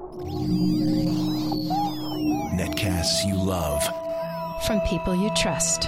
Netcasts you love. From people you trust.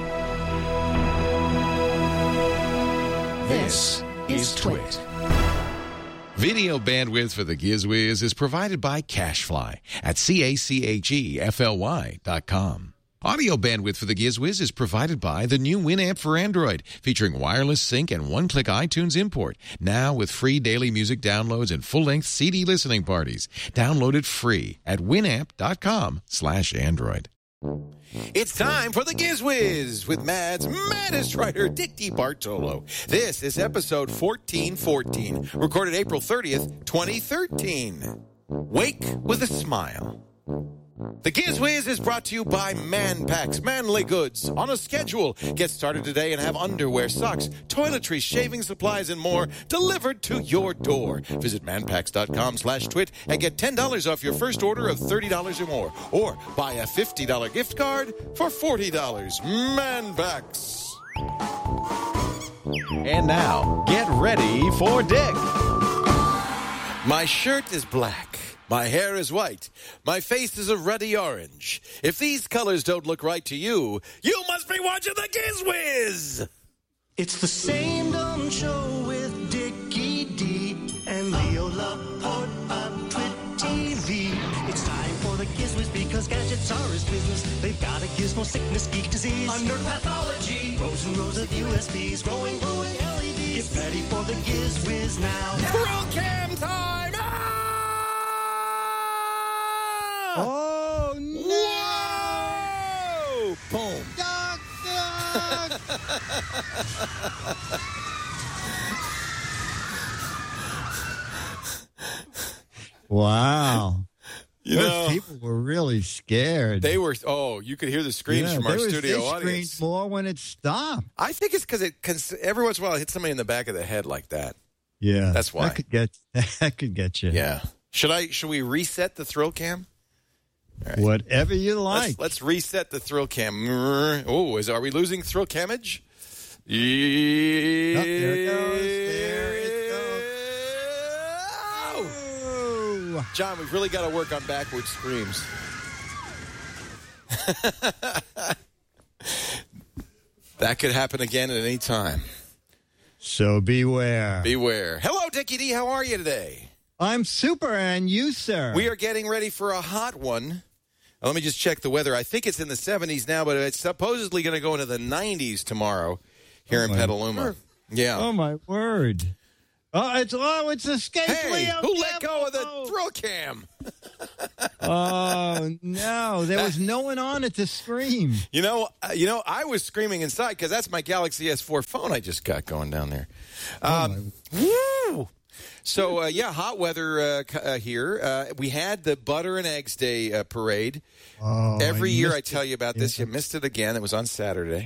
This is Twit. Video bandwidth for the GizWiz is provided by CacheFly at CACHEFLY.com. Audio bandwidth for the GizWiz is provided by the new Winamp for Android, featuring wireless sync and one-click iTunes import. Now with free daily music downloads and full-length CD listening parties. Download it free at winamp.com/Android. It's time for the GizWiz with Mad's maddest writer, Dick DiBartolo. This is episode 1414, recorded April 30th, 2013. Wake with a Smile. The GizWiz is brought to you by Manpax, manly goods. On a schedule. Get started today and have underwear, socks, toiletries, shaving supplies, and more delivered to your door. Visit manpax.com/twit and get $10 off your first order of $30 or more. Or buy a $50 gift card for $40. Manpax. And now, get ready for Dick. My shirt is black. My hair is white. My face is a ruddy orange. If these colors don't look right to you, you must be watching the GizWiz! It's the same dumb show with Dickie D and Leo Laporte on Twit TV. It's time for the GizWiz because gadgets are his business. They've got a gizmo sickness, geek disease, under pathology, rows and rows of USBs, glowing LEDs. Get ready for the GizWiz now. Thrill Cam time! Oh, no! Whoa! Boom. Dog, dog. Wow. Those people were really scared. They were, you could hear the screams from our studio audience. They screamed more when it stopped. I think it's because every once in a while it hits somebody in the back of the head like that. Yeah. That's why. That could get you. Yeah. Should we reset the Thrill Cam? Right. Whatever you like. Let's reset the Thrill Cam. Oh, are we losing Thrill Camage? Yeah. Oh, there it goes. There it goes. Oh. John, we've really got to work on backward screams. That could happen again at any time. So beware. Beware. Hello, Dickie D. How are you today? I'm super, and you, sir? We are getting ready for a hot one. Let me just check the weather. I think it's in the 70s now, but it's supposedly going to go into the 90s tomorrow here in Petaluma. Word. Yeah. Oh, my word. It's escaped Hey, Leo who let go of the Gamble. Thrill Cam? Oh, no. There was no one on it to scream. You know, I was screaming inside because that's my Galaxy S4 phone I just got going down there. Woo! So, hot weather here. We had the Butter and Eggs Day parade. Oh, Every year I tell you about this. You missed it again. It was on Saturday.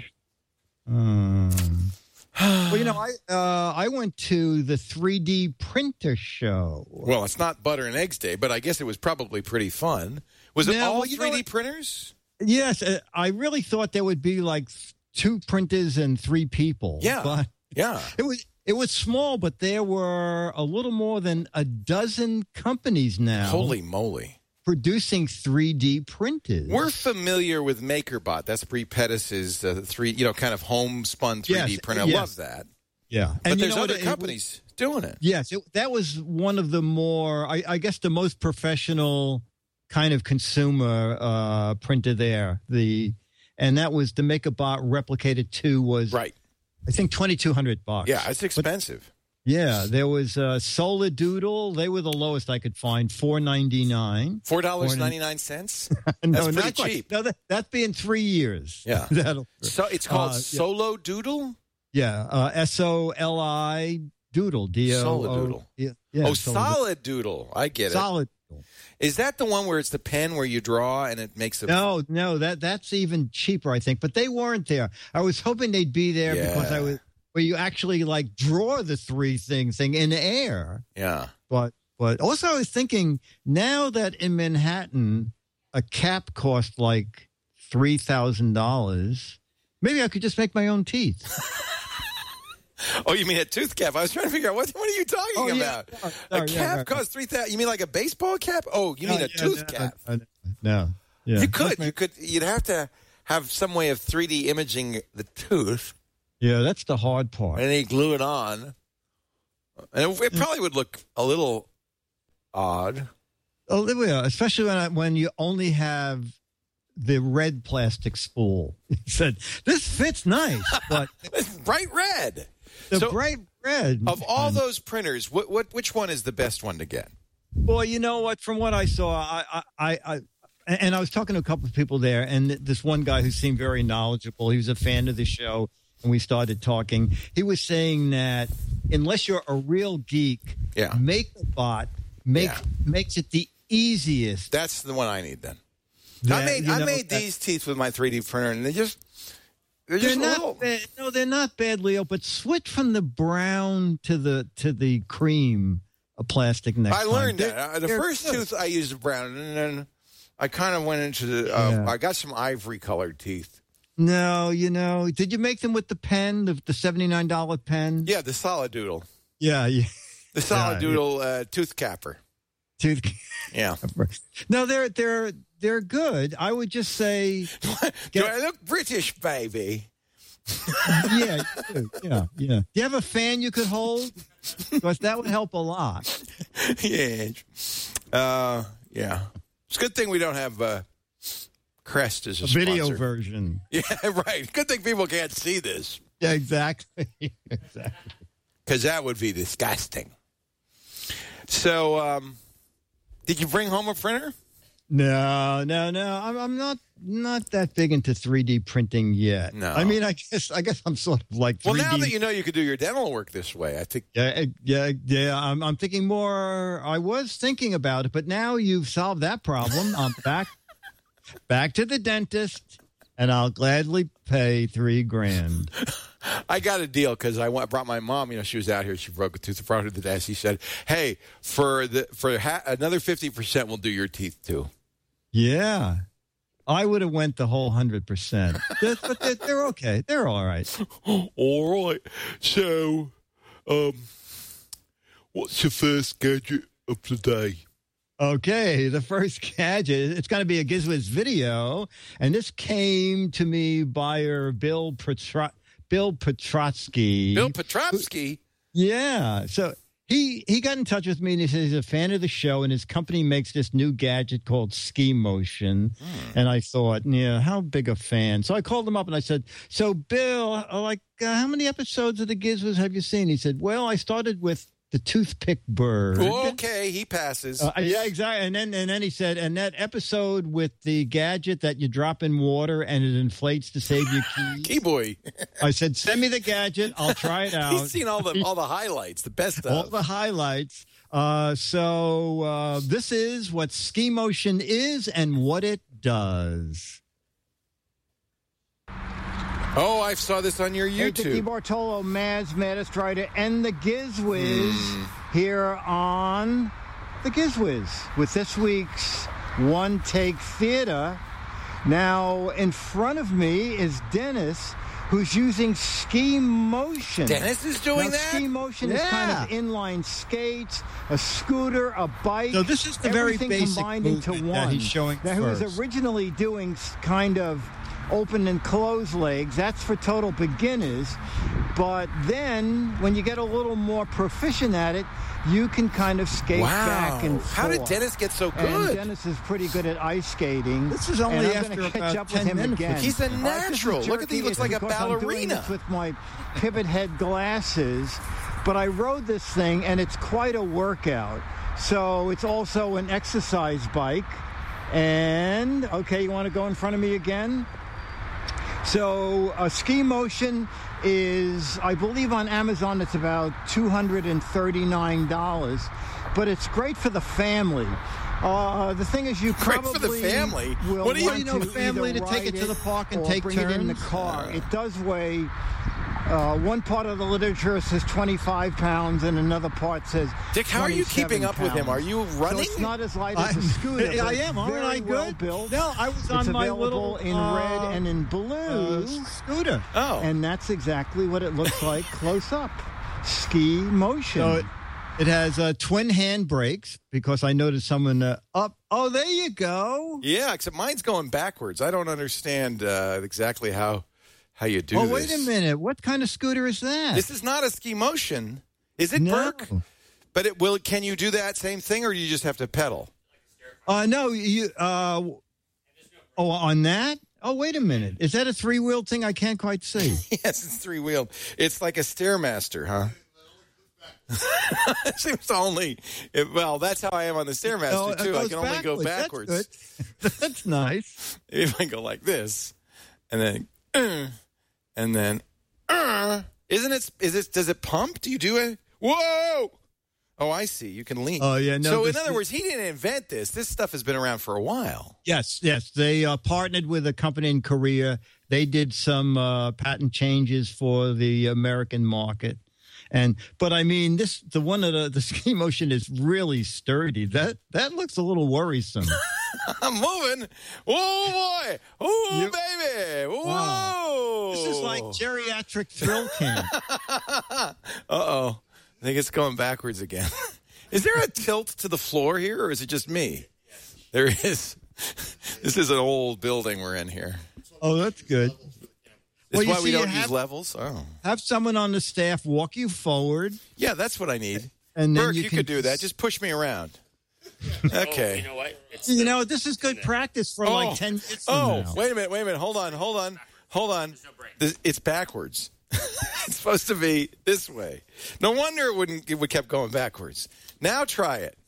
Well, I went to the 3D printer show. Well, it's not Butter and Eggs Day, but I guess it was probably pretty fun. Was it all 3D printers? Yes. I really thought there would be like 2 printers and 3 people. Yeah. But yeah. It was small, but there were a little more than a dozen companies now. Holy moly. Producing 3D printers. We're familiar with MakerBot. That's Brie Pettis's kind of homespun 3D printer. I love that. Yeah. But there's other companies doing it. Yes. That was one of the more, I guess, the most professional kind of consumer printer there. And that was the MakerBot Replicator 2 was, right. I think, $2,200. Yeah, it's expensive. There was Solar Doodle. They were the lowest I could find, $4.99. $4.99? No, that's not pretty cheap. No, that's been 3 years. Yeah. So it's called Solo Doodle? Yeah, SOLI Doodle. D-O-O. Solid Doodle. Yeah, Solid Doodle. I get it. Solid Doodle. Is that the one where it's the pen where you draw and it makes a... No, that's even cheaper, I think. But they weren't there. I was hoping they'd be there because where you actually like draw the 3D thing in air. Yeah. But also I was thinking now that in Manhattan a cap cost like $3,000, maybe I could just make my own teeth. Oh, you mean a tooth cap? I was trying to figure out what are you talking about? Yeah. A cap costs $3,000. You mean like a baseball cap? Oh, you mean a tooth cap? No. Yeah. You could. You'd have to have some way of 3D imaging the tooth. Yeah, that's the hard part. And then you glue it on. And it probably would look a little odd. Olivia, especially when you only have the red plastic spool. He said, "This fits nice, but It's bright red." the bright red Of all those printers, which one is the best one to get? Well, you know what? From what I saw, I was talking to a couple of people there, and this one guy who seemed very knowledgeable. He was a fan of the show, and we started talking. He was saying that unless you're a real geek, MakerBot makes it the easiest. That's the one I need then. I made these teeth with my 3D printer, and they're just not bad. No, they're not bad, Leo. But switch from the brown to the cream plastic next time. I learned that. The first tooth I used brown, and then I kind of went into the. I got some ivory colored teeth. No, did you make them with the pen, the $79 pen? Yeah, the Solid Doodle. Yeah. The Solid Doodle tooth capper. Yeah. No, they're good. I would just say. Do I look British, baby? Yeah. Do you have a fan you could hold? Because that would help a lot. Yeah. Yeah. It's a good thing we don't have Crest as a video sponsor. version. Yeah, right. Good thing people can't see this. Yeah, exactly. Because that would be disgusting. So, did you bring home a printer? No. I'm not that big into 3D printing yet. No. I mean, I guess I'm sort of like 3D. Well, now that you know you could do your dental work this way, I think. Yeah. I'm thinking more. I was thinking about it, but now you've solved that problem. I'm back to the dentist, and I'll gladly pay $3,000. I got a deal because I brought my mom. She was out here. She broke a tooth. I brought her to the desk. He said, "Hey, for another 50%, we'll do your teeth too." Yeah, I would have went the whole 100%. But they're okay. They're all right. All right. So, what's your first gadget of the day? Okay, the first gadget, it's going to be a GizWiz video, and this came to me by Bill Petrotsky. Bill Petrotsky? Yeah. So he got in touch with me, and he says he's a fan of the show, and his company makes this new gadget called Ski Motion. And I thought, how big a fan? So I called him up, and I said, so, Bill, how many episodes of the GizWiz have you seen? He said, well, I started with the toothpick bird. Okay, he passes. Yeah, exactly. And then he said, and that episode with the gadget that you drop in water and it inflates to save your keys. Keyboy. I said, send me the gadget. I'll try it out. He's seen all the highlights, the best of. All the highlights. So this is what Ski Motion is and what it does. Oh, I saw this on your YouTube. Hey, Dicky Bartolo, Maddest Writer, and the GizWiz here on the GizWiz with this week's One Take Theater. Now, in front of me is Dennis, who's using Ski Motion. Dennis is doing that? Ski Motion is kind of inline skates, a scooter, a bike. So this is the very basic combined into one. That he's showing now, first. He was originally doing kind of open and closed legs. That's for total beginners. But then when you get a little more proficient at it, you can kind of skate back and forth. How did Dennis get so good? And Dennis is pretty good at ice skating. This is only after about 10 minutes. Again. He's a natural. Look at he looks like a ballerina. I'm doing this with my pivot head glasses, but I rode this thing and it's quite a workout. So it's also an exercise bike. And okay, you want to go in front of me again? So Ski Motion is, I believe on Amazon, it's about $239, but it's great for the family. The thing is, you probably for the family. Will what do you know, family to take it to the park and take bring turns. It in the car. It does weigh One part of the literature says 25 pounds, and another part says Dick, how are you keeping up with him? Are you running? So it's not as light as a scooter. I am. Aren't I good? Built. No, I was on my little in red and in blue scooter. Oh, and that's exactly what it looks like close up. Ski motion. So it has twin hand brakes because I noticed someone up. Oh, there you go. Yeah, except mine's going backwards. I don't understand exactly how you do this. Oh, wait a minute. What kind of scooter is that? This is not a ski motion. Is it, no. Burke? But can you do that same thing, or do you just have to pedal? No, you. On that? Oh, wait a minute. Is that a three-wheeled thing? I can't quite see. Yes, it's three-wheeled. It's like a Stairmaster, huh? It seems well, that's how I am on the Stairmaster, too. I can only go backwards. That's nice. If I go like this, and then, does it pump? Do you do it? Whoa! Oh, I see. You can lean. Oh, yeah. No, so, in other words, he didn't invent this. This stuff has been around for a while. Yes. They partnered with a company in Korea. They did some patent changes for the American market. But I mean, the one of the ski motion is really sturdy. That looks a little worrisome. I'm moving. Whoa, boy. Oh, baby. Whoa. Wow. This is like geriatric thrill camp. Uh-oh. I think it's going backwards again. Is there a tilt to the floor here, or is it just me? There is. This is an old building we're in here. Oh, that's good. That's why we don't use levels? Oh. Have someone on the staff walk you forward. Yeah, that's what I need. And then Burke, you could do that. Just push me around. Okay. Oh, you know what? This is good practice for like 10 minutes from now. Wait a minute. Hold on. It's backwards. It's supposed to be this way. No wonder it kept going backwards. Now try it.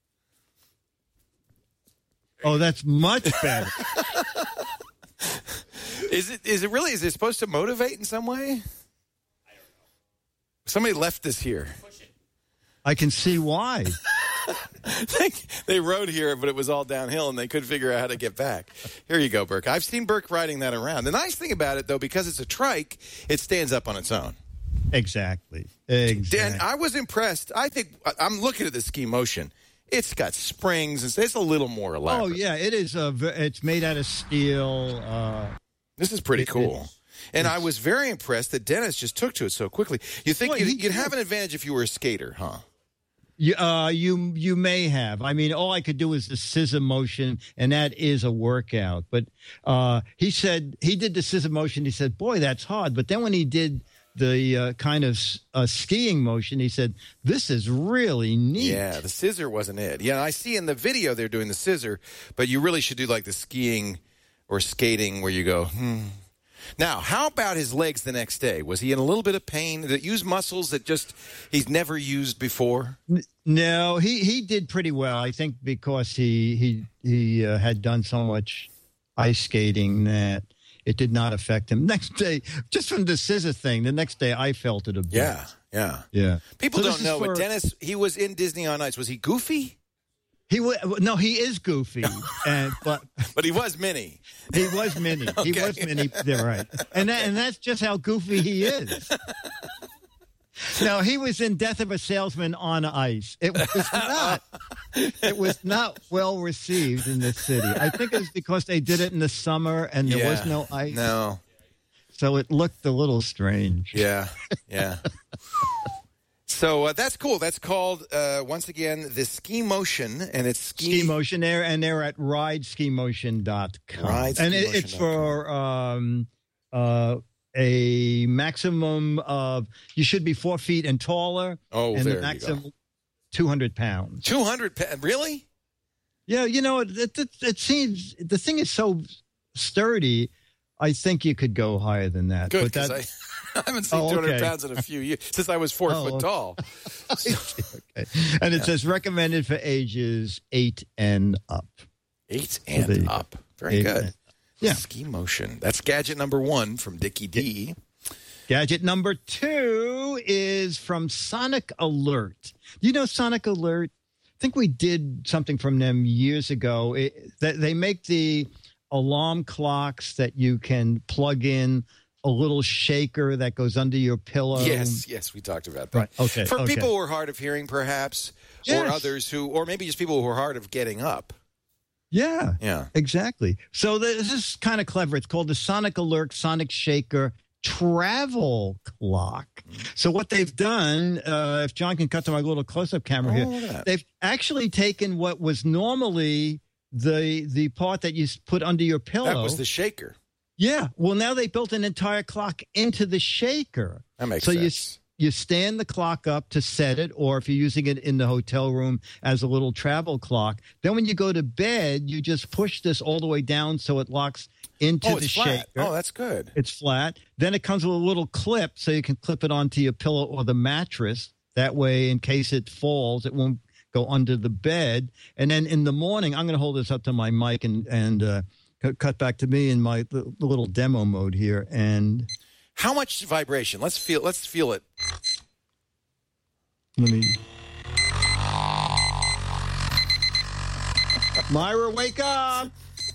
Oh, that's much better. Is it really? Is it supposed to motivate in some way? I don't know. Somebody left this here. I can see why. They rode here, but it was all downhill, and they couldn't figure out how to get back. Here you go, Burke. I've seen Burke riding that around. The nice thing about it, though, because it's a trike, it stands up on its own. Exactly. Dan, I was impressed. I think I'm looking at the ski motion. It's got springs, and it's a little more elaborate. Oh, yeah, it is. It's made out of steel. This is pretty cool. And I was very impressed that Dennis just took to it so quickly. You think you'd have an advantage if you were a skater, huh? You may have. I mean, all I could do is the scissor motion, and that is a workout. But he said he did the scissor motion. He said, boy, that's hard. But then when he did the kind of skiing motion, he said, this is really neat. Yeah, the scissor wasn't it. Yeah, I see in the video they're doing the scissor, but you really should do like the skiing or skating where you go, Now, how about his legs the next day? Was he in a little bit of pain? Did it use muscles that he's never used before? No, he did pretty well. I think because he had done so much ice skating that it did not affect him. Next day, just from the scissor thing, the next day I felt it a bit. Yeah. People don't know, but Dennis, he was in Disney on Ice. Was he goofy? He is goofy, but he was Minnie. He was Minnie. Okay. He was Minnie. They're right, and that's just how goofy he is. No, he was in Death of a Salesman on Ice. It was not well received in this city. I think it was because they did it in the summer and there was no ice. No, so it looked a little strange. Yeah. So that's cool. That's called, once again, the Ski Motion, and it's Ski Motion there, and they're at rideskiimotion.com. And it's for a maximum of, you should be 4 feet and taller. Oh, and there the maximum you go. 200 pounds. 200 pounds? Really? Yeah, it seems, the thing is so sturdy, I think you could go higher than that. Good, because I haven't seen 200 pounds in a few years, since I was 4 foot tall. Okay. And it says recommended for ages 8 and up. 8 and up. Very good. Yeah. Ski Motion. That's gadget number 1 from Dickie D. Gadget number 2 is from Sonic Alert. You know Sonic Alert? I think we did something from them years ago. They make the alarm clocks that you can plug in a little shaker that goes under your pillow. Yes, we talked about that. Right. Okay. For people who are hard of hearing, perhaps, or others or maybe just people who are hard of getting up. Yeah, exactly. So this is kind of clever. It's called the Sonic Alert Sonic Shaker Travel Clock. So what they've done, if John can cut to my little close-up camera here, they've actually taken what was normally the part that you put under your pillow. That was the shaker. Yeah. Well, now they built an entire clock into the shaker. That makes sense. So you stand the clock up to set it, or if you're using it in the hotel room as a little travel clock, then when you go to bed, you just push this all the way down so it locks into the shaker. Oh, that's good. It's flat. Then it comes with a little clip so you can clip it onto your pillow or the mattress. That way, in case it falls, it won't go under the bed. And then in the morning, I'm going to hold this up to my mic and cut back to me in my little demo mode here. And how much vibration? Let's feel it. Let me. Myra, wake up!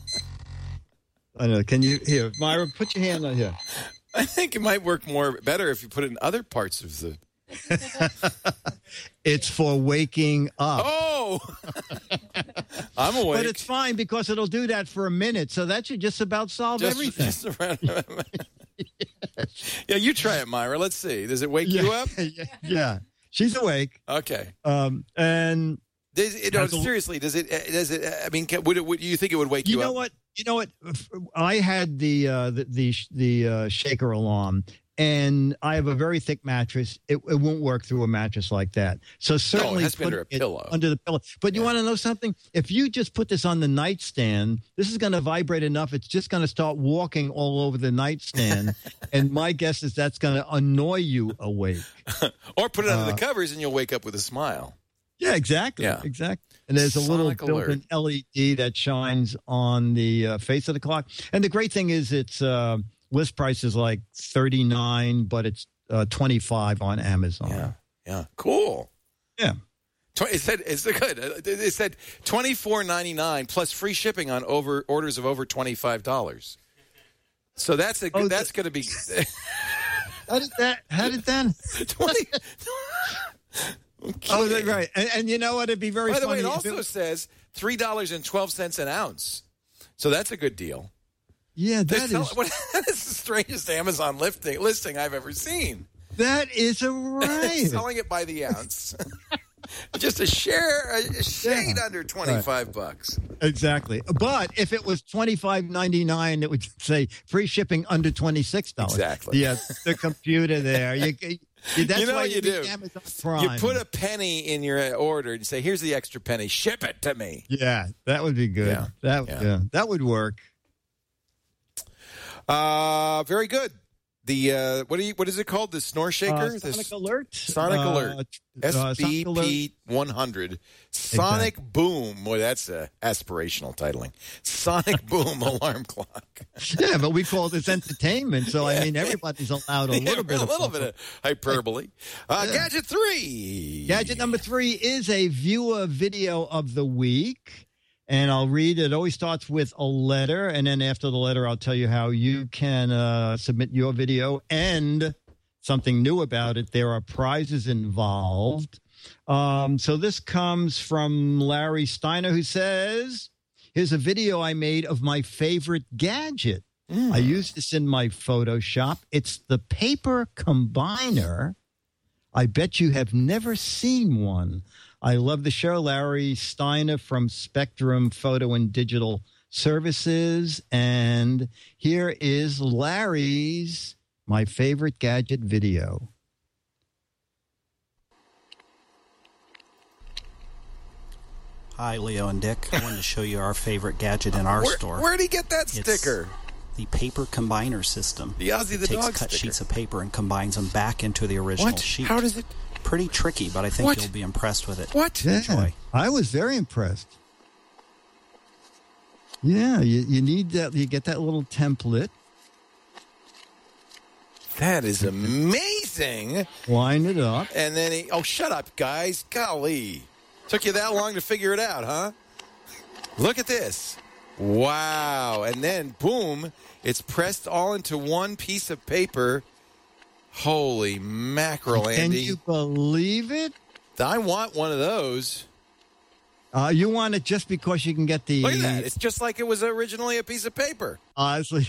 I know. Can you here, Myra? Put your hand on here. I think it might work better if you put it in other parts of the. It's for waking up. Oh, I'm awake. But it's fine because it'll do that for a minute, so that should just about solve everything. Just around. Yeah, you try it, Myra. Let's see. Does it wake you up? Yeah, she's awake. Okay. And seriously, does it? I mean, would you think it would wake you up? You know what? I had the shaker alarm, and I have a very thick mattress. It won't work through a mattress like that. So certainly it has to be under a pillow. Under the pillow. But you want to know something? If you just put this on the nightstand, this is going to vibrate enough. It's just going to start walking all over the nightstand. And my guess is that's going to annoy you awake. Or put it under the covers, and you'll wake up with a smile. Yeah, exactly. Yeah. Exactly. And there's a little built-in LED that shines on the face of the clock. And the great thing is its list price is like $39, but it's $25 on Amazon. Yeah. Cool. Yeah. It said it's good. It said $24.99 plus free shipping on orders of over $25. So that's going to be. How did that? 20. Okay. Oh, right. And you know what? It'd be very funny. By the way, it also says $3.12 an ounce. So that's a good deal. Yeah, that is the strangest Amazon listing I've ever seen. That is a right. Selling it by the ounce. Just a shade under $25. Exactly. But if it was $25.99, it would say free shipping under $26. Exactly. Yeah, the computer there. That's why what you do. Amazon Prime. You put a penny in your order and say, "Here's the extra penny. Ship it to me." Yeah, that would be good. Yeah. That would work. Very good. The what is it called? The snore shaker? Sonic Alert. Sonic Alert. SBP 100. Sonic Boom. Boy, that's aspirational titling. Sonic Boom alarm clock. Yeah, but we call this entertainment, so I mean everybody's allowed a little bit of hyperbole. Gadget 3. Gadget number 3 is a viewer video of the week. And I'll read it. It always starts with a letter, and then after the letter, I'll tell you how you can submit your video and something new about it. There are prizes involved. So this comes from Larry Steiner, who says, here's a video I made of my favorite gadget. I use this in my Photoshop. It's the paper combiner. I bet you have never seen one. I love the show. Larry Steiner from Spectrum Photo and Digital Services. And here is Larry's My Favorite Gadget video. Hi, Leo and Dick. I wanted to show you our favorite gadget in our store. Where'd he get that sticker? The paper combiner system. The Ozzy the Dog takes cut sticker. Sheets of paper and combines them back into the original sheet. How does it? Pretty tricky, but I think you'll be impressed with it. What? Yeah, I was very impressed. Yeah, you need that. You get that little template. That is amazing. Line it up. And then shut up, guys. Golly. Took you that long to figure it out, huh? Look at this. Wow. And then, boom, it's pressed all into one piece of paper. Holy mackerel, Andy. Can you believe it? I want one of those. You want it just because you can get the... Look at that. It's just like it was originally a piece of paper. Honestly.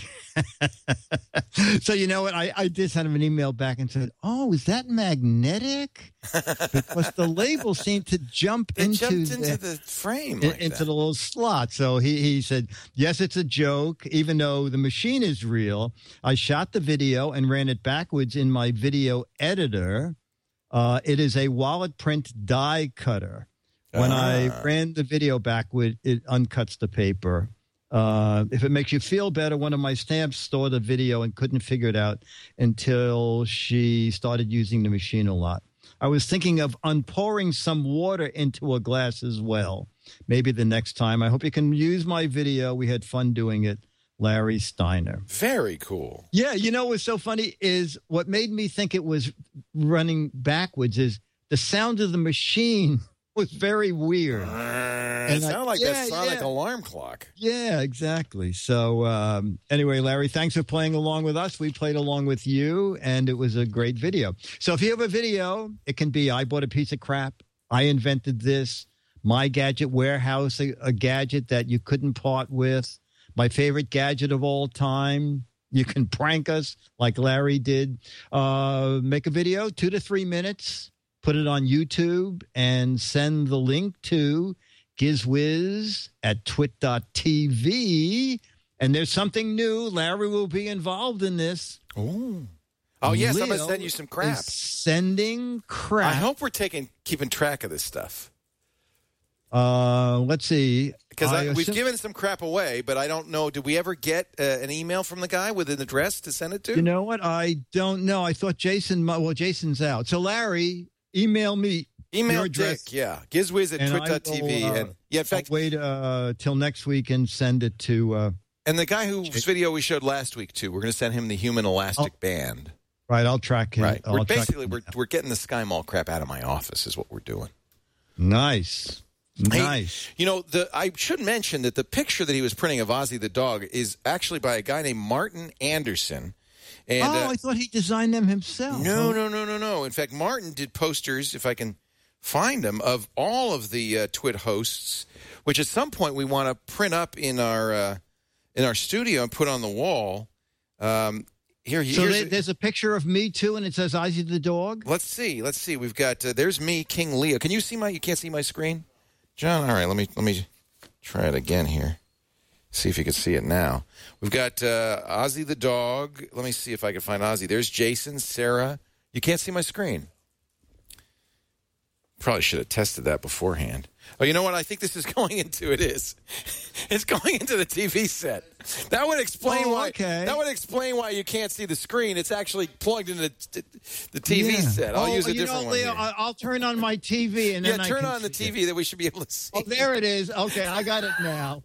So you know what? I did send him an email back and said, "Oh, is that magnetic?" Because the label seemed to jump into the frame. Like into the little slot. So he said, "Yes, it's a joke, even though the machine is real. I shot the video and ran it backwards in my video editor. It is a wallet print die cutter. When I ran the video backward, it uncuts the paper. If it makes you feel better, one of my stamps stored the video and couldn't figure it out until she started using the machine a lot. I was thinking of unpouring some water into a glass as well. Maybe the next time. I hope you can use my video. We had fun doing it. Larry Steiner." Very cool. Yeah, you know what's so funny is what made me think it was running backwards is the sound of the machine was very weird. It sounded like that sonic alarm clock. Yeah, exactly. So anyway, Larry, thanks for playing along with us. We played along with you, and it was a great video. So if you have a video, it can be I bought a piece of crap, I invented this, my gadget warehouse, a gadget that you couldn't part with, my favorite gadget of all time. You can prank us like Larry did. Make a video, 2 to 3 minutes. Put it on YouTube and send the link to gizwiz@twit.tv. And there's something new. Larry will be involved in this. Oh, yes, I'm going to send you some crap. Sending crap. I hope we're keeping track of this stuff. Let's see. Because we've given some crap away, but I don't know. Did we ever get an email from the guy with an address to send it to? You know what? I don't know. I thought Jason's out. So, Larry, email me. Email Dick, yeah. Gizwiz@twit.tv. And in fact, I'll wait till next week and send it to... and the guy whose video we showed last week, too, we're going to send him the human elastic band. Right, I'll track him. Right. We're getting the Sky Mall crap out of my office is what we're doing. Nice. Hey, you know, I should mention that the picture that he was printing of Ozzy the dog is actually by a guy named Martin Anderson. And, I thought he designed them himself. No. In fact, Martin did posters, if I can find them, of all of the Twit hosts, which at some point we want to print up in our studio and put on the wall. There's a picture of me too, and it says Ozzy the dog. Let's see. We've got there's me, King Leo. Can you see you can't see my screen, John? All right, let me try it again here. See if you can see it now. We've got Ozzy the dog. Let me see if I can find Ozzy. There's Jason, Sarah. You can't see my screen. Probably should have tested that beforehand. Oh, you know what? I think this is going into It's going into the TV set. That would explain why. Okay. That would explain why you can't see the screen. It's actually plugged into the TV set. I'll use a different one. Leo, I'll turn on my TV and then turn on the TV that we should be able to see. Oh, there it is. Okay, I got it now.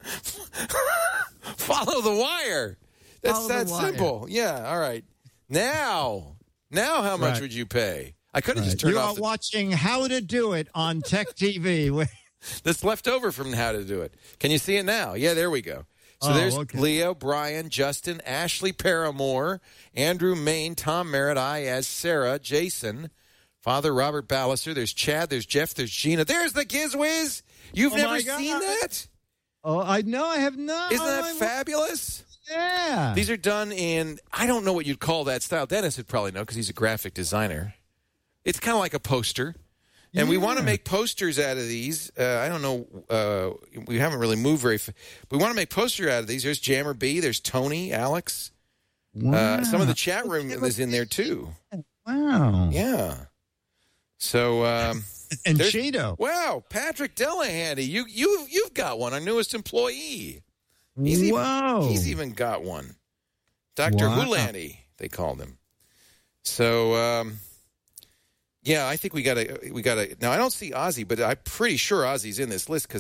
Follow the wire. That's that simple. Yeah. All right. Now, how much would you pay? I could have just turned off. You are watching How to Do It on Tech TV. That's left over from How to Do It. Can you see it now? Yeah, there we go. So there's Leo, Brian, Justin, Ashley Paramore, Andrew Main, Tom Merritt, I as Sarah, Jason, Father Robert Ballister. There's Chad, there's Jeff, there's Gina. There's the Gizwiz. You've never seen that? Oh, I have not. Isn't that fabulous? Yeah. These are done in, I don't know what you'd call that style. Dennis would probably know because he's a graphic designer. It's kind of like a poster. And we want to make posters out of these. I don't know. We haven't really moved very far. We want to make posters out of these. There's Jammer B. There's Tony, Alex. Wow. Some of the chat room is in there, too. Wow. Yeah. So. And Cheeto. Wow. Patrick Delahanty. You've got one. Our newest employee. He's even got one. Dr. Hulanty, they called him. So. Yeah, I think we gotta. Now I don't see Ozzy, but I'm pretty sure Ozzy's in this list because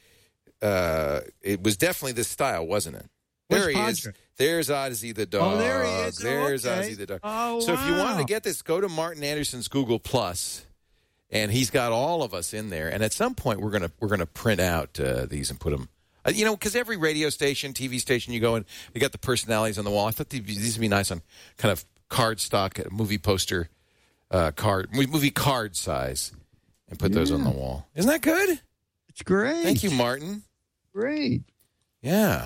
it was definitely this style, wasn't it? There he is. There's Ozzy the dog. Oh, there he is. There's Ozzy the dog. Oh, so if you want to get this, go to Martin Anderson's Google Plus, and he's got all of us in there. And at some point, we're gonna print out these and put them Because every radio station, TV station you go in, you got the personalities on the wall. I thought these would be nice on kind of cardstock, movie poster, movie card size, and put those on the wall. Isn't that good? It's great. Thank you, Martin. Great. Yeah.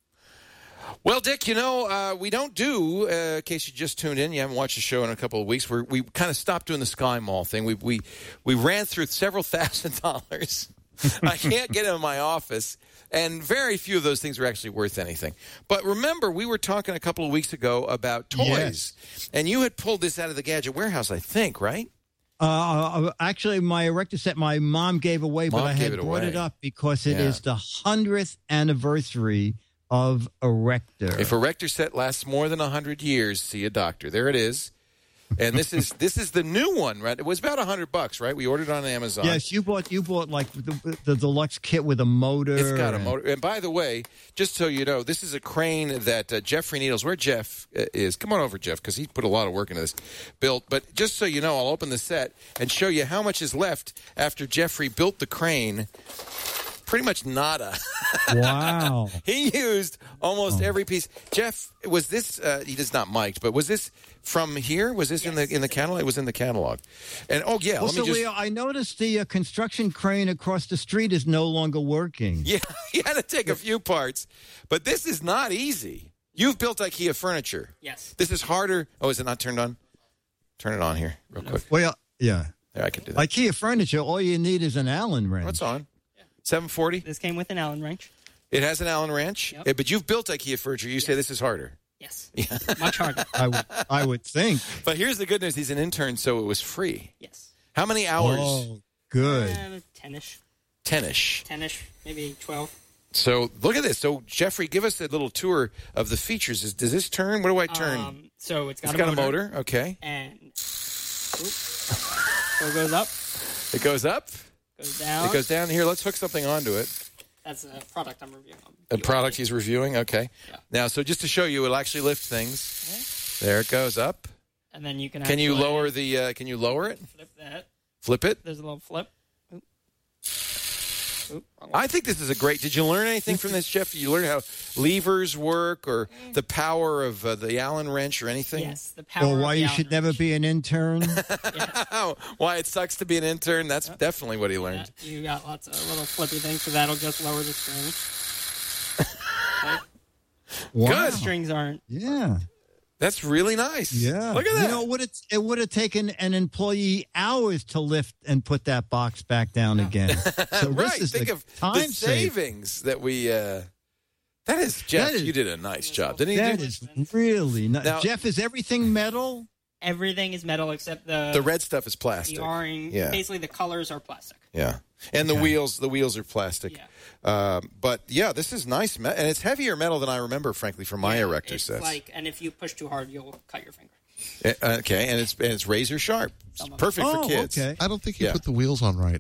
Well, Dick, we don't do, in case you just tuned in, you haven't watched the show in a couple of weeks, we kind of stopped doing the Sky Mall thing. We ran through several $1,000s. I can't get in my office, and very few of those things were actually worth anything. But remember, we were talking a couple of weeks ago about toys, and you had pulled this out of the Gadget Warehouse, I think, right? Actually, my Erector set my mom gave away, but I had brought it up because it is the 100th anniversary of Erector. If Erector set lasts more than 100 years, see a doctor. There it is. And this is the new one, right? It was about $100, right? We ordered it on Amazon. Yes, you bought like the deluxe kit with a motor. It's got a motor. And by the way, just so you know, this is a crane that Jeffrey Needles, where Jeff is. Come on over, Jeff, because he put a lot of work into this. Built. But just so you know, I'll open the set and show you how much is left after Jeffrey built the crane. Pretty much nada. Wow. He used almost every piece. Jeff, was this, he does not mic'd, but was this from here? Was this in the catalog? It was in the catalog. And, Leo, I noticed the construction crane across the street is no longer working. Yeah, he had to take a few parts. But this is not easy. You've built IKEA furniture. Yes. This is harder. Oh, is it not turned on? Turn it on here real quick. Well, yeah. There, I can do that. IKEA furniture, all you need is an Allen wrench. What's on? 740? This came with an Allen wrench. It has an Allen wrench? Yep. But you've built IKEA furniture. You say this is harder. Yes. Much harder. I would think. But here's the good news. He's an intern, so it was free. Yes. How many hours? Oh, good. 10-ish. 10-ish. 10-ish, maybe 12. So look at this. So, Jeffrey, give us a little tour of the features. Does this turn? What do I turn? So it's got a motor. Okay. And so it goes up. It goes up. Goes down. It goes down. Here, let's hook something onto it. That's a product I'm reviewing. A product he's reviewing? Okay. Yeah. Now, so just to show you, it'll actually lift things. Okay. There it goes up. And then you can Can you lower the, can you lower it? Flip that. Flip it? There's a little flip. Oop, I think this is a great... Did you learn anything from this, Jeff? Did you learn how levers work or the power of the Allen wrench or anything? Yes, the power Or why of the you should Allen never wrench. be an intern? Why it sucks to be an intern? That's definitely what he learned. Yeah, you got lots of little flippy things, so that'll just lower the string. Okay. Wow. Good. The strings aren't... Yeah. That's really nice. Yeah. Look at that. You know, it would have taken an employee hours to lift and put that box back down again. So right. this is Think the of time the savings that we... that is... Jeff, you did a nice job. Didn't he? That is really nice. Now, Jeff, is everything metal? Everything is metal except the red stuff is plastic. The orange. Yeah. Basically, the colors are plastic. Yeah. And the wheels are plastic. Yeah. But yeah, this is nice, and it's heavier metal than I remember, frankly, from my Erector sets. And if you push too hard, you'll cut your finger. Okay, and it's razor sharp. It's perfect for kids. Okay. I don't think you put the wheels on right.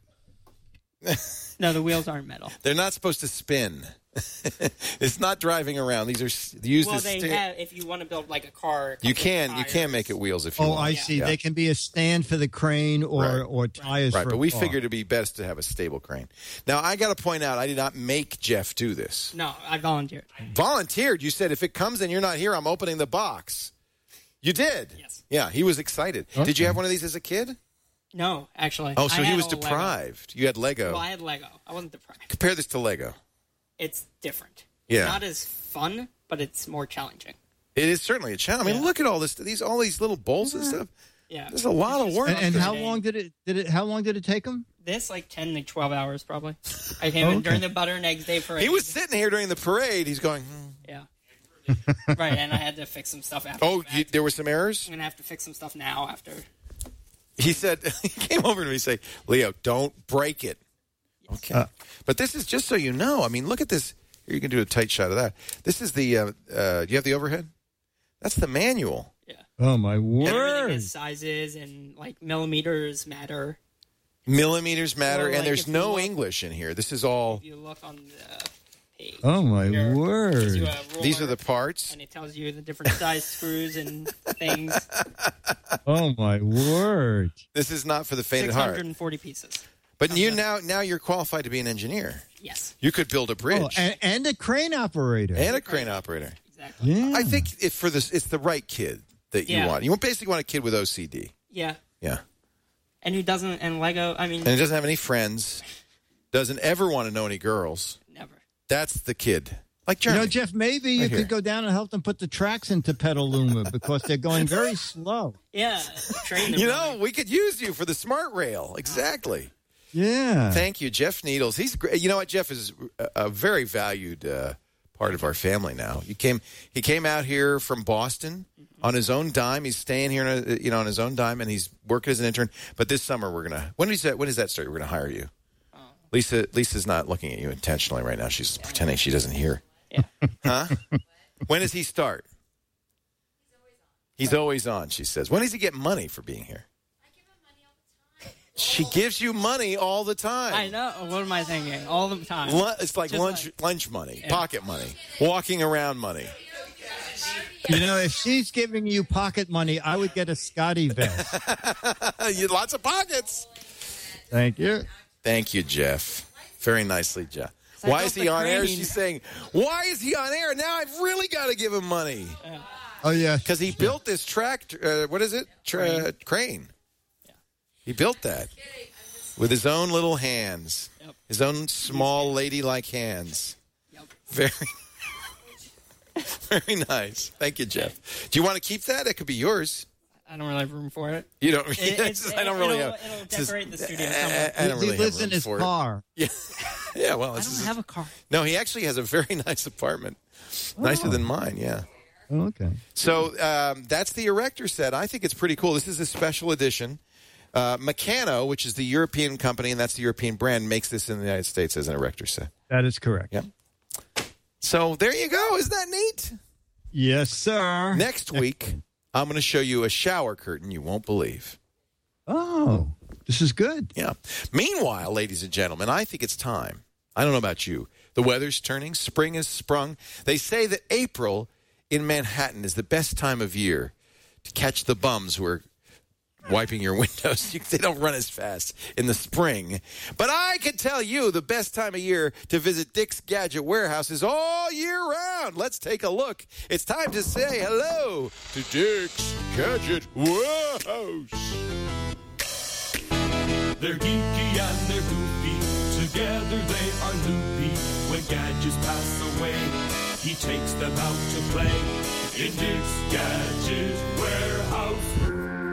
No, the wheels aren't metal. They're not supposed to spin. It's not driving around. These are used as... if you want to build like a car... You can make it wheels if you want. Oh, I see. Yeah. They can be a stand for the crane or tires for a but we car. figured it'd be best to have a stable crane. Now, I got to point out, I did not make Jeff do this. No, I volunteered. Volunteered? You said, if it comes and you're not here, I'm opening the box. You did? Yes. Yeah, he was excited. Okay. Did you have one of these as a kid? No, actually. Oh, so he was deprived. Lego. You had Lego. Well, I had Lego. I wasn't deprived. Compare this to Lego. It's different. Yeah. It's not as fun, but it's more challenging. It is certainly a challenge. I mean, look at all this. All these little bolts and stuff. Yeah. There's a lot of work. And how long did it take him? This, like 10 to 12 hours, probably. I came in during the butter and eggs day parade. He was sitting here during the parade. He's going, Yeah. Right, and I had to fix some stuff after. Oh, there were some errors? I'm going to have to fix some stuff now after. He said, he came over to me and said, Leo, don't break it. Yes. Okay. But this is just so you know. I mean, look at this. Here, you can do a tight shot of that. This is the, do you have the overhead? That's the manual. Yeah. Oh, my Everything word. is sizes and, like, millimeters matter. Millimeters matter, like and there's no English in here. This is all... If you look on the page. Oh, my word. These are the parts. And it tells you the different size screws and things. Oh, my word. This is not for the faint of heart. 640 pieces. But now you're qualified to be an engineer. Yes. You could build a bridge. And a crane operator. Exactly. Yeah. I think it's the right kid that you want. You basically want a kid with OCD. Yeah. Yeah. And who doesn't, and Lego, I mean. And he doesn't have any friends. Doesn't ever want to know any girls. Never. That's the kid. Like Jeremy. Jeff, maybe you could go down and help them put the tracks into Petaluma because they're going very slow. Yeah. Train them. We could use you for the smart rail. Exactly. Yeah. Thank you, Jeff Needles. He's great. You know what? Jeff is a very valued part of our family now. He came out here from Boston on his own dime. He's staying here, on his own dime, and he's working as an intern. But this summer, we're gonna. When does that start? We're gonna hire you. Lisa's not looking at you intentionally right now. She's pretending she doesn't hear. Yeah. Huh? When does he start? He's always on. She says. When does he get money for being here? She gives you money all the time. I know. What am I thinking? All the time. It's like lunch money, pocket money, walking around money. If she's giving you pocket money, I would get a Scotty vest. Lots of pockets. Thank you. Thank you, Jeff. Very nicely, Jeff. Why is he on air? She's saying, why is he on air? Now I've really got to give him money. Oh, yeah. Because he built this what is it? Crane. He built that with his own little hands, his own small ladylike hands. Very, very nice. Thank you, Jeff. Do you want to keep that? It could be yours. I don't really have room for it. You don't. I don't really have. It'll decorate the studio somewhere. I don't really he lives in his car. Yeah. Yeah. Well, I don't have a car. No, he actually has a very nice apartment, nicer than mine. Yeah. Oh, okay. So that's the Erector set. I think it's pretty cool. This is a special edition. Meccano, which is the European company, and that's the European brand, makes this in the United States as an Erector set. That is correct. Yep. So there you go. Isn't that neat? Yes, sir. Next week, I'm going to show you a shower curtain you won't believe. Oh, this is good. Yeah. Meanwhile, ladies and gentlemen, I think it's time. I don't know about you. The weather's turning. Spring has sprung. They say that April in Manhattan is the best time of year to catch the bums who are wiping your windows. They don't run as fast in the spring. But I can tell you the best time of year to visit Dick's Gadget Warehouse is all year round. Let's take a look. It's time to say hello to Dick's Gadget Warehouse. They're geeky and they're goofy. Together they are loopy. When gadgets pass away, he takes them out to play in Dick's Gadget Warehouse.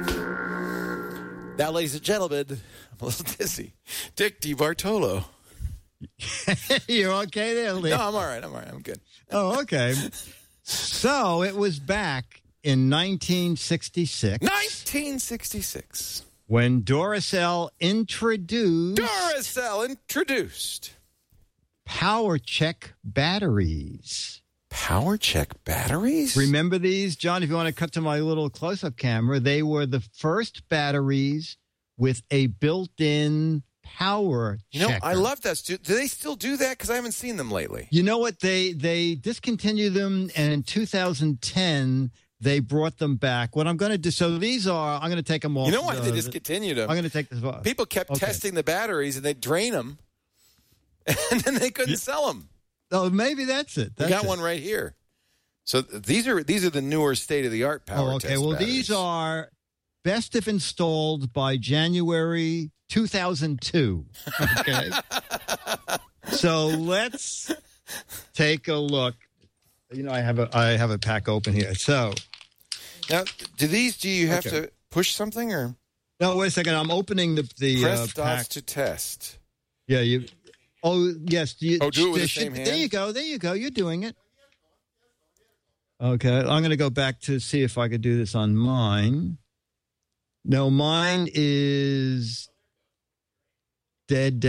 Now, ladies and gentlemen, I'm a little dizzy. Dick DeBartolo. You're okay there, Lee? No, I'm all right. I'm good. Oh, okay. So it was back in 1966. 1966. When Duracell introduced Power Check batteries. Power Check batteries? Remember these? John, if you want to cut to my little close-up camera, they were the first batteries with a built-in power checker. I love that. Do they still do that? Because I haven't seen them lately. You know what? They discontinued them, and in 2010, they brought them back. What I'm going to do, so these are, I'm going to take them off. You know why they discontinued them? I'm going to take this off. People kept testing the batteries, and they'd drain them, and then they couldn't sell them. Oh, maybe that's it. We got one right here. So these are the newer state-of-the-art power test Well, batteries. these are best if installed by January 2002. Okay. So let's take a look. I have a pack open here. So now, do you have to push something or? No, wait a second. I'm opening the press pack. dots to test. Yeah, you. Oh yes. Do it with the same hand. There you go. You're doing it. Okay, I'm going to go back to see if I could do this on mine. No, mine is dead.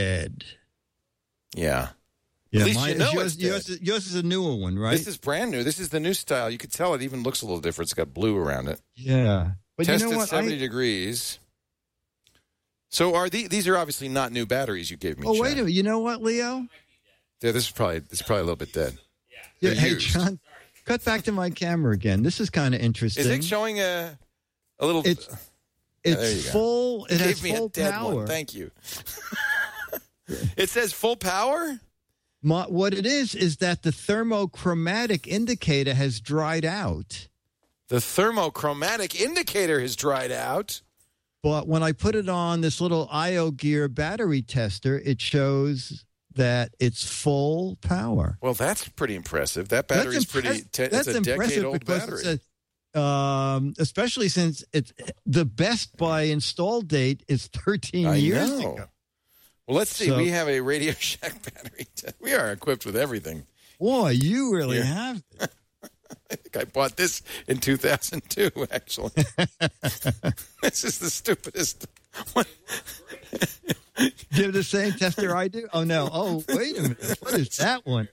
Yeah. Yeah, at least yours is a newer one, right? This is brand new. This is the new style. You could tell it even looks a little different. It's got blue around it. Yeah. But Test you know at what? 70 degrees. So are these are obviously not new batteries you gave me. Oh, John. wait a minute. You know what, Leo? Yeah, this is probably a little bit dead. Yeah. Hey, John, cut back to my camera again. This is kind of interesting. Is it showing a little? It's full. It has Gave me full a dead power. one. Thank you. It says full power? What it is that the thermochromatic indicator has dried out. The thermochromatic indicator has dried out. But when I put it on this little IO Gear battery tester, it shows that it's full power. Well, that's pretty impressive. That battery is pretty. It's a decade-old battery. Especially since it's the Best Buy install date is 13 years ago. Well, let's see. We have a Radio Shack battery. We are equipped with everything. Boy, you really have it. I think I bought this in 2002, actually. This is the stupidest one. You have the same tester I do? Oh, no. Oh, wait a minute. What is that one?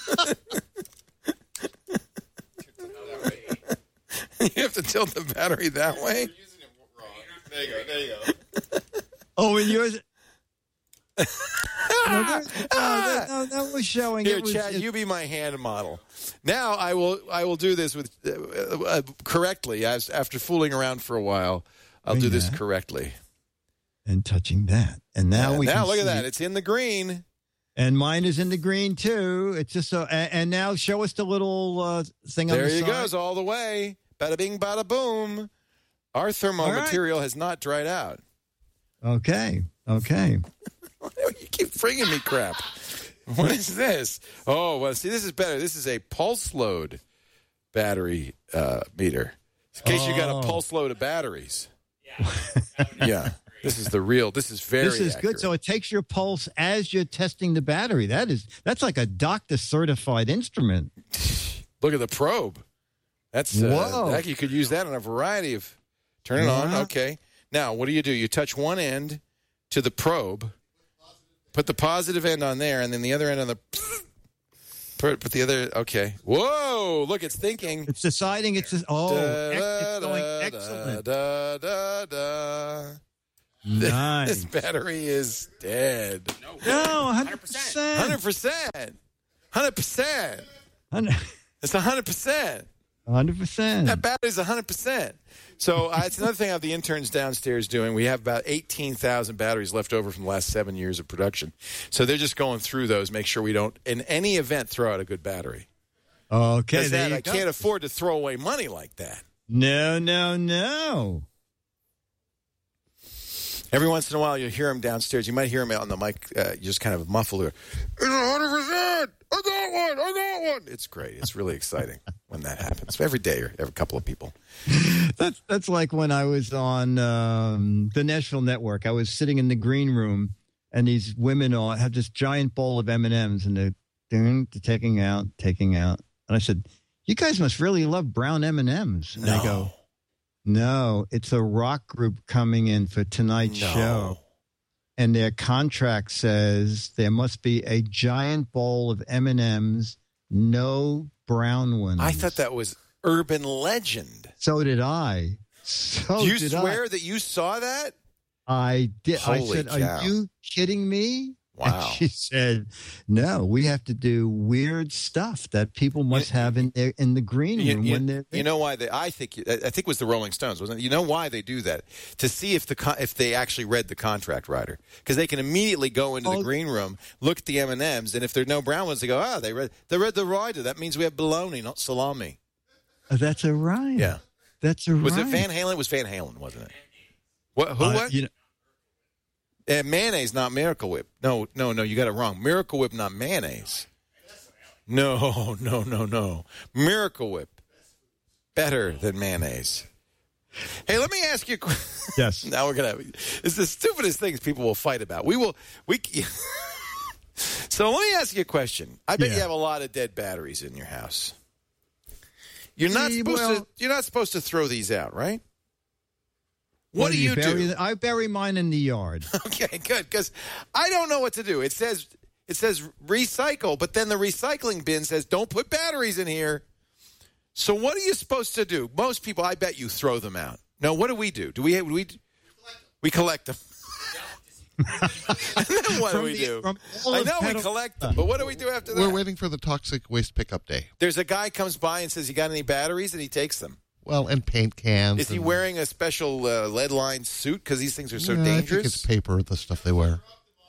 You have to tilt the battery that way? You're using it wrong. There you go. Oh, and yours... No, that was showing. Here, Chad, you be my hand model. Now I will do this with correctly. After fooling around for a while, I'll do this correctly. And touching that, and now look at that. It's in the green, and mine is in the green too. It's just so. And now show us the little thing on the side. There he goes, all the way. Bada bing, bada boom. Our thermo material has not dried out. Okay. You keep bringing me crap. What is this? Oh, well, see, this is better. This is a pulse load battery meter. In case you got a pulse load of batteries. Yeah. This is the real. This is very This is accurate. good. So it takes your pulse as you're testing the battery. That's like a doctor-certified instrument. Look at the probe. That's whoa. You could use that on a variety of. Turn it on. Okay. Now, what do? You touch one end to the probe. Put the positive end on there, and then the other end on the. Put the other. Okay. Whoa! Look, it's thinking. It's deciding. It's going excellent. Nice. This battery is dead. No, 100%. 100%. It's 100%. 100%. That battery's 100%. So it's another thing I have the interns downstairs doing. We have about 18,000 batteries left over from the last 7 years of production. So they're just going through those, make sure we don't, in any event, throw out a good battery. Okay. I can't afford to throw away money like that. No. Every once in a while, you'll hear him downstairs. You might hear him out on the mic, just kind of muffled. It's 100%. I got one. It's great. It's really exciting when that happens. Every day, or every couple of people. That's like when I was on the Nashville Network. I was sitting in the green room, and these women have this giant bowl of M&Ms, and they're taking out. And I said, "You guys must really love brown M&Ms." And they go, "No, it's a rock group coming in for tonight's show." And their contract says there must be a giant bowl of M&Ms, no brown ones. I thought that was urban legend. So did I. Do you swear that you saw that? I did. Holy I said, cow. "Are you kidding me?" Wow. And she said, "No, we have to do weird stuff that people must have in the green room when they're." You know why I think it was the Rolling Stones, wasn't it? You know why they do that? To see if they actually read the contract writer, because they can immediately go into the green room, look at the M&Ms, and if there's no brown ones, they go, they read the rider. That means we have bologna, not salami. That's a rider. Yeah, that's a rider. Was it Van Halen? It was Van Halen, wasn't it? What? Who? What? Mayonnaise, not Miracle Whip. No, you got it wrong. Miracle Whip, not mayonnaise. No. Miracle Whip, better than mayonnaise. Hey, let me ask you a question. Yes. Now it's the stupidest things people will fight about. So let me ask you a question. I bet you have a lot of dead batteries in your house. You're not supposed to throw these out, right? What do you do? I bury mine in the yard. Okay, good, because I don't know what to do. It says recycle, but then the recycling bin says don't put batteries in here. So what are you supposed to do? Most people, I bet you, throw them out. No, what do we do? We collect them. And then what do we do? I know we collect them, but what do we do after that? We're waiting for the toxic waste pickup day. There's a guy comes by and says, "You got any batteries?" and he takes them. Well, and paint cans. Is he wearing a special lead-lined suit because these things are so dangerous? I think it's paper, the stuff they wear.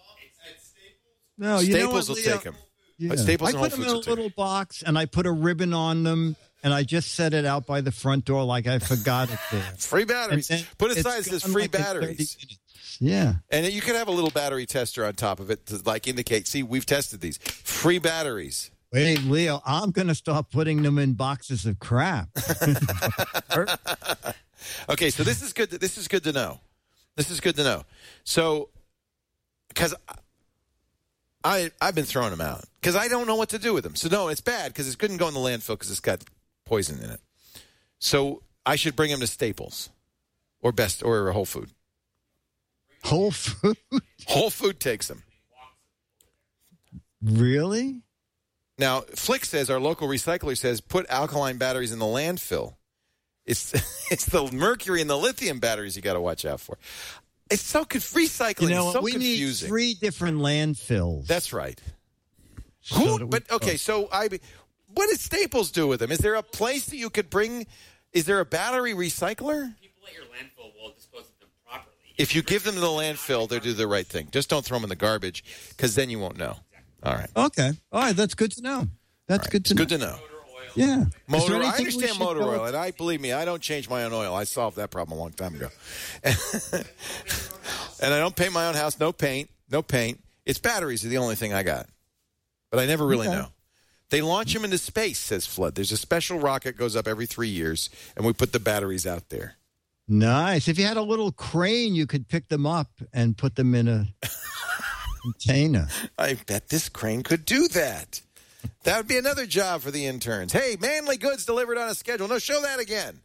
No, Staples will take them. Yeah. Staples I and Whole put them Foods in a will take little box, and I put a ribbon on them, and I just set it out by the front door like I forgot it there. Free batteries. Put a sign that says free batteries. Yeah. And you could have a little battery tester on top of it to indicate, see, we've tested these. Free batteries. Wait, Leo, I'm going to start putting them in boxes of crap. Okay, so this is good. This is good to know. This is good to know. So, because I've been throwing them out because I don't know what to do with them. So no, it's bad because it couldn't go in the landfill because it's got poison in it. So I should bring them to Staples or Whole Food. Whole Food? Whole Food takes them. Really? Now, Flick says, our local recycler says, put alkaline batteries in the landfill. It's the mercury and the lithium batteries you got to watch out for. It's so recycling is so we confusing. Need 3 different landfills. That's right. So what did Staples do with them? Is there a place that you could bring? Is there a battery recycler? People at your landfill will dispose of them properly. If you give them to the landfill, they'll do the right thing. Just don't throw them in the garbage because then you won't know. All right. Okay. All right. That's good to know. That's good to know. Good to know. Yeah. I understand motor oil, and believe me, I don't change my own oil. I solved that problem a long time ago. And I don't paint my own house. No paint. It's batteries are the only thing I got. But I never really know. They launch them into space, says Flood. There's a special rocket goes up every 3 years, and we put the batteries out there. Nice. If you had a little crane, you could pick them up and put them in a container. I bet this crane could do that. That would be another job for the interns. Hey, Manly goods delivered on a schedule. No, show that again.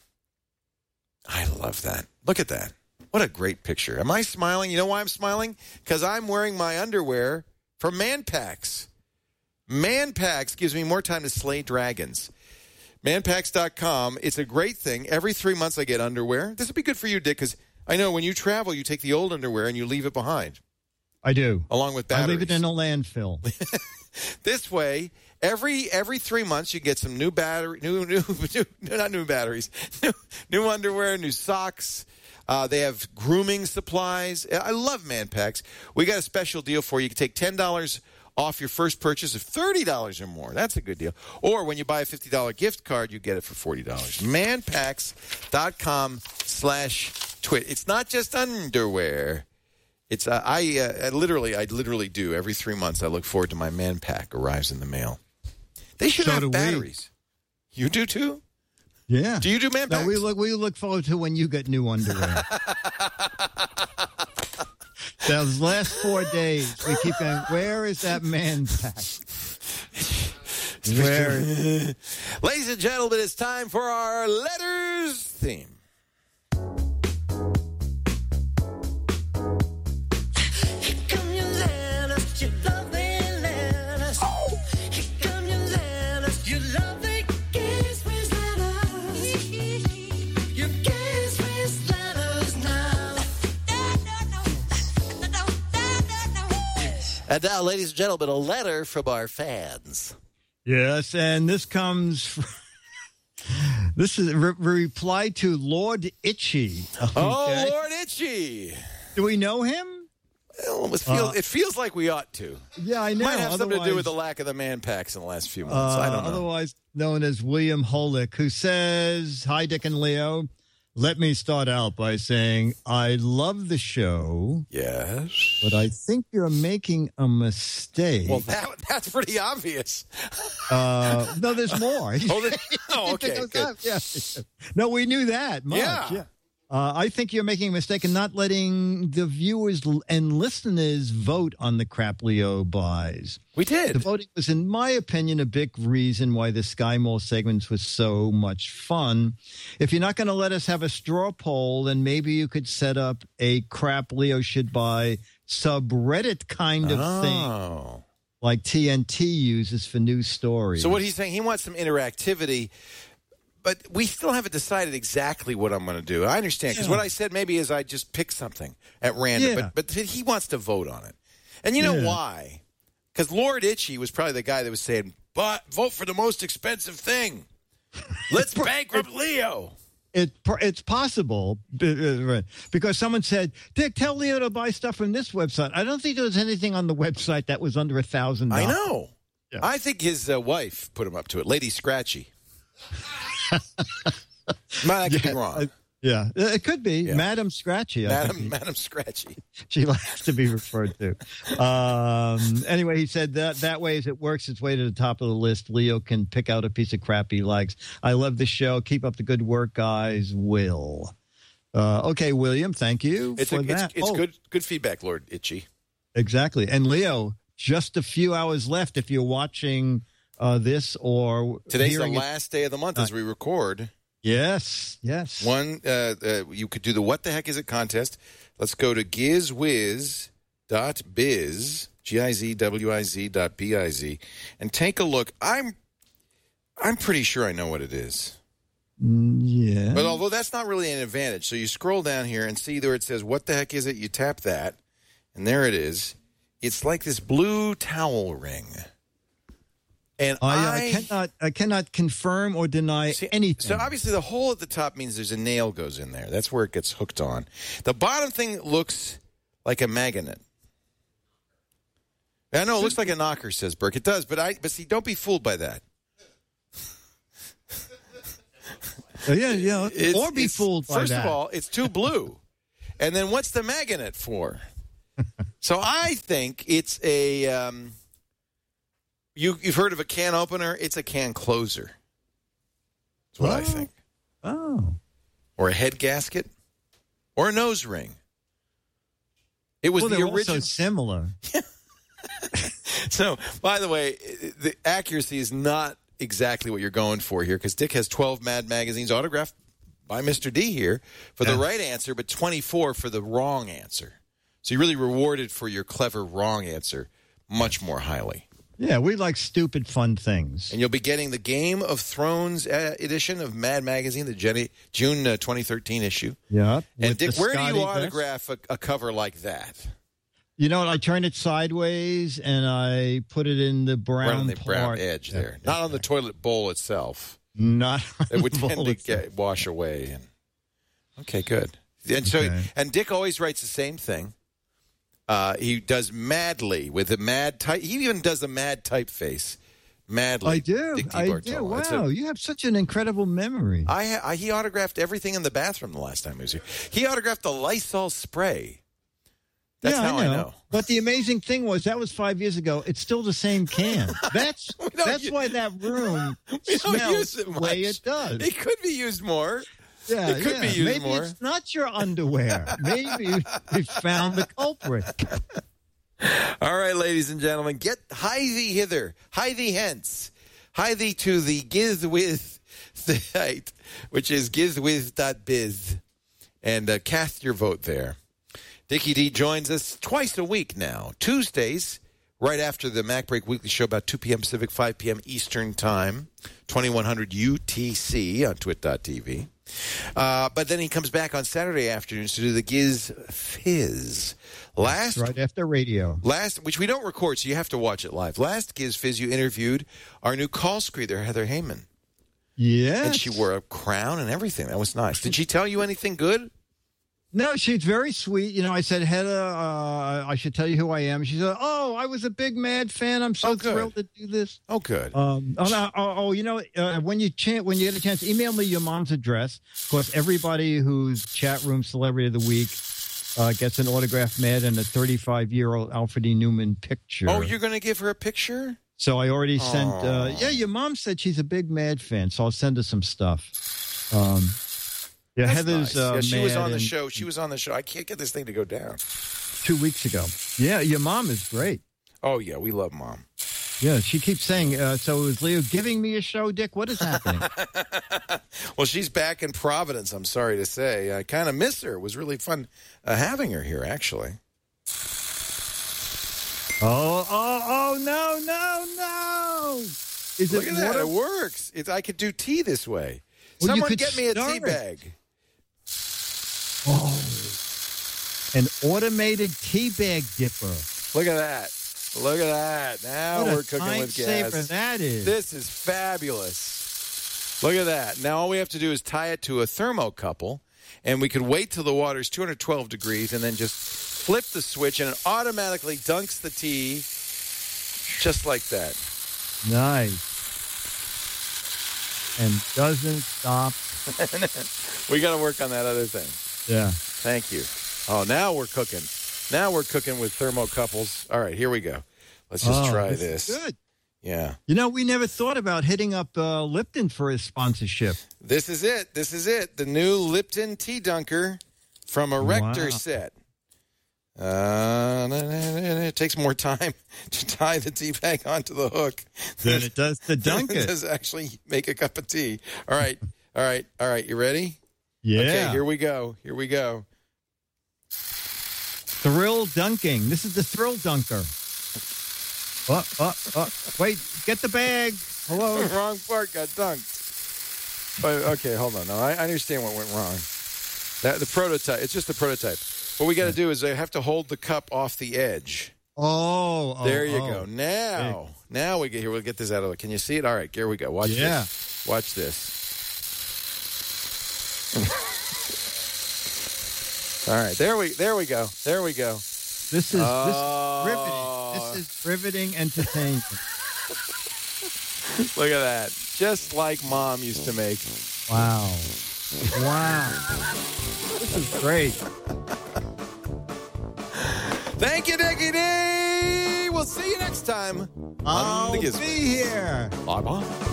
I love that. Look at that. What a great picture. Am I smiling? You know why I'm smiling? Because I'm wearing my underwear from Manpax. Manpax gives me more time to slay dragons. Manpax.com. It's a great thing. Every 3 months I get underwear. This would be good for you, Dick, because I know when you travel, you take the old underwear and you leave it behind. I do. Along with batteries. I leave it in a landfill. This way, every 3 months you get some new underwear, new socks. They have grooming supplies. I love Manpax. We got a special deal for you. You can take $10 off your first purchase of $30 or more. That's a good deal. Or when you buy a $50 gift card, you get it for $40. Manpax.com/twit. It's not just underwear. It's I literally do every 3 months. I look forward to my Manpack arrives in the mail. They should have batteries. You do too? Yeah. Do you do Manpacks? No, we look forward to when you get new underwear. Those last 4 days, we keep going, where is that Manpack? Where? Ladies and gentlemen, it's time for our letters theme. And now, ladies and gentlemen, a letter from our fans. Yes, and this comes from... This is a reply to Lord Itchy. Okay. Oh, Lord Itchy. Do we know him? Well, it feels like we ought to. Yeah, I know. Might have something to do with the lack of the Manpacks in the last few months. I don't know. Otherwise known as William Holick, who says, "Hi, Dick and Leo. Let me start out by saying I love the show. Yes. But I think you're making a mistake." Well, that's pretty obvious. No, there's more. Okay, good. Yeah. No, we knew that much. Yeah. I think you're making a mistake in not letting the viewers and listeners vote on the crap Leo buys. We did. The voting was, in my opinion, a big reason why the Sky Mall segments was so much fun. If you're not going to let us have a straw poll, then maybe you could set up a crap Leo should buy subreddit kind of thing, like TNT uses for news stories. So what he's saying, he wants some interactivity. But we still haven't decided exactly what I'm going to do. I understand, because what I said maybe is I just pick something at random. Yeah. But he wants to vote on it. And you know why? Because Lord Itchy was probably the guy that was saying, but vote for the most expensive thing. Let's bankrupt Leo. It's possible because someone said, Dick, tell Leo to buy stuff from this website. I don't think there was anything on the website that was under $1,000. I know. Yeah. I think his wife put him up to it, Lady Scratchy. I could be wrong. Yeah, it could be. Yeah. Madam Scratchy. Madam Scratchy. She likes to be referred to. Anyway, he said that way, as it works its way to the top of the list, Leo can pick out a piece of crap he likes. I love the show. Keep up the good work, guys. Will. Okay, William, thank you for that. It's good feedback, Lord Itchy. Exactly. And Leo, just a few hours left if you're watching this or today's the last day of the month as we record. Yes. One, you could do the What the Heck Is It contest. Let's go to gizwiz.biz, GIZWIZ.biz, and take a look. I'm pretty sure I know what it is. Yeah. But although that's not really an advantage, so you scroll down here and see where it says, what the heck is it? You tap that, and there it is. It's like this blue towel ring. And I cannot confirm or deny anything. So obviously the hole at the top means there's a nail goes in there. That's where it gets hooked on. The bottom thing looks like a magnet. I know it looks like a knocker, says Burke. It does, but see, don't be fooled by that. Yeah. Or be fooled by that. First of all, it's too blue. And then what's the magnet for? So I think it's a... You've heard of a can opener? It's a can closer. That's what I think. Oh. Or a head gasket. Or a nose ring. It was the original. Also similar. So, by the way, the accuracy is not exactly what you're going for here, because Dick has 12 Mad magazines autographed by Mr. D here for the right answer, but 24 for the wrong answer. So you're really rewarded for your clever wrong answer much more highly. Yeah, we like stupid, fun things. And you'll be getting the Game of Thrones edition of Mad Magazine, the June 2013 issue. Yeah. And Dick, where do you autograph a cover like that? You know what? I turn it sideways and I put it in the brown right on the part. Brown edge there. Not on the toilet bowl itself. Not on it would the bowl tend to wash away. Okay, good. And Dick always writes the same thing. He does madly with a mad type. He even does a mad typeface. Madly. I do. Wow, you have such an incredible memory. He autographed everything in the bathroom the last time he was here. He autographed the Lysol spray. That's how I know. But the amazing thing was that was 5 years ago. It's still the same can. That's why that room smells the way it does. It could be used more. Yeah, it could be used more. Maybe it's not your underwear. Maybe we found the culprit. All right, ladies and gentlemen, hie thee hither, hie thee hence, hie thee to the Gizwiz site, which is gizwiz.biz, and cast your vote there. Dickie D joins us twice a week now, Tuesdays, right after the MacBreak Weekly Show, about 2 p.m. Pacific, 5 p.m. Eastern Time, 2100 UTC on twit.tv. But then he comes back on Saturday afternoons to do the Giz Fizz. Right after radio. Which we don't record, so you have to watch it live. Last Giz Fizz, you interviewed our new call screener, Heather Heyman. Yes. And she wore a crown and everything. That was nice. Did she tell you anything good? No, she's very sweet. You know, I said, Heather, I should tell you who I am. She said, I was a big Mad fan. I'm so thrilled to do this. Oh, good. You know, when you get a chance, email me your mom's address. Of course, everybody who's chat room celebrity of the week gets an autographed Mad and a 35-year-old Alfred E. Newman picture. Oh, you're going to give her a picture? So I already sent. Your mom said she's a big Mad fan, so I'll send her some stuff. Yeah, that's Heather's nice. She was on the show. She was on the show. I can't get this thing to go down. 2 weeks ago. Yeah, your mom is great. Oh, yeah, we love Mom. Yeah, she keeps saying, so is Leo giving me a show, Dick? What is happening? Well, she's back in Providence, I'm sorry to say. I kind of miss her. It was really fun having her here, actually. Oh, no. Look at that. It works. I could do tea this way. Well, someone get me a tea bag. Oh, an automated tea bag dipper. Look at that. Now what we're cooking with gas. That is. This is fabulous. Look at that. Now all we have to do is tie it to a thermocouple, and we could wait till the water's 212 degrees and then just flip the switch, and it automatically dunks the tea just like that. Nice. And doesn't stop. We got to work on that other thing. Yeah. Thank you. Oh, now we're cooking. Now we're cooking with thermocouples. All right, here we go. Let's just try this. Is good. Yeah. You know, we never thought about hitting up Lipton for his sponsorship. This is it. This is it. The new Lipton Tea Dunker from Erector set. It takes more time to tie the tea bag onto the hook than it does to dunk it. It does actually make a cup of tea. All right. All right. All right. You ready? Yeah. Okay, here we go. Here we go. Thrill dunking. This is the Thrill Dunker. Wait, get the bag. Hello. Wrong part got dunked. Okay, hold on. No, I understand what went wrong. The prototype. It's just the prototype. What we got to do is I have to hold the cup off the edge. There you go. Now we get here. We'll get this out of it. Can you see it? All right, here we go. Watch this. Watch this. All right, there we go. There we go. This is riveting. This is riveting entertainment. Look at that. Just like Mom used to make. Wow. This is great. Thank you, Dickie D. We'll see you next time. I'll be here. Bye-bye.